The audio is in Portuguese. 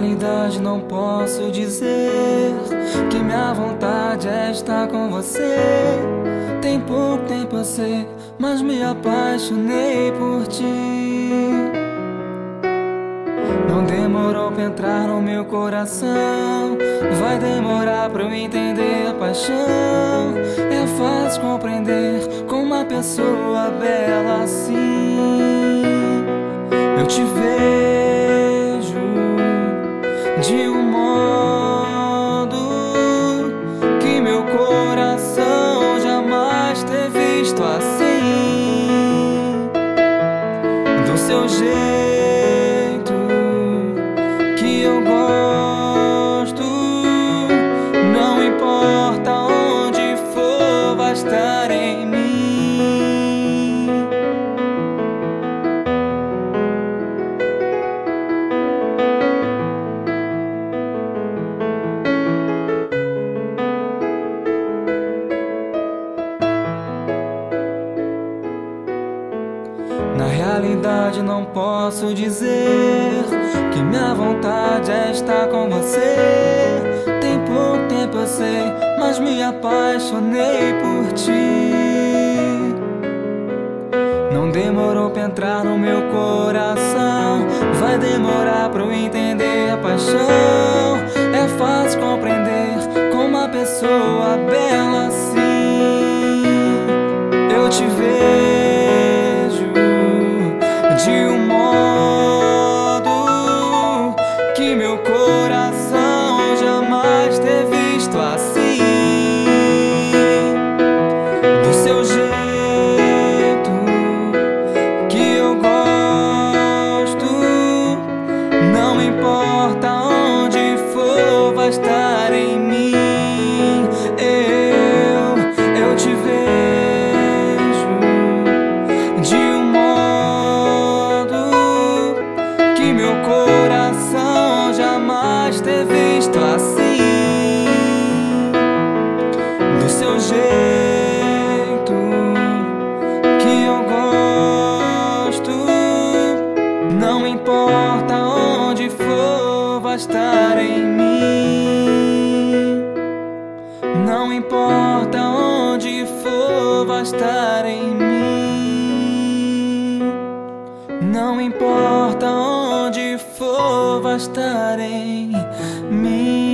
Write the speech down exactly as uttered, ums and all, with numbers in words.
realidade não posso dizer que minha vontade é estar com você. Tem pouco tempo eu sei, mas me apaixonei por ti. Não demorou pra entrar no meu coração, vai demorar pra eu entender a paixão. É fácil compreender com uma pessoa bela assim. Eu te vejo de um modo que meu coração jamais teve visto assim. Do seu jeito que eu gosto, não importa onde for, vai estar em mim. Na realidade não posso dizer que minha vontade é estar com você. Tem pouco tempo eu sei, mas me apaixonei por ti. Não demorou pra entrar no meu coração, vai demorar pra eu entender a paixão. É fácil compreender com uma pessoa bela assim. Eu te vejo de um modo que meu coração jamais teve visto assim. Do seu jeito que eu gosto, não importa onde for, vai estar em mim. Eu, eu te vejo de um que meu coração jamais teve visto assim. Do seu jeito que eu gosto, não importa onde for, vai estar em mim. Não importa onde for, vai estar em mim. Não importa onde for, vai estar em mim.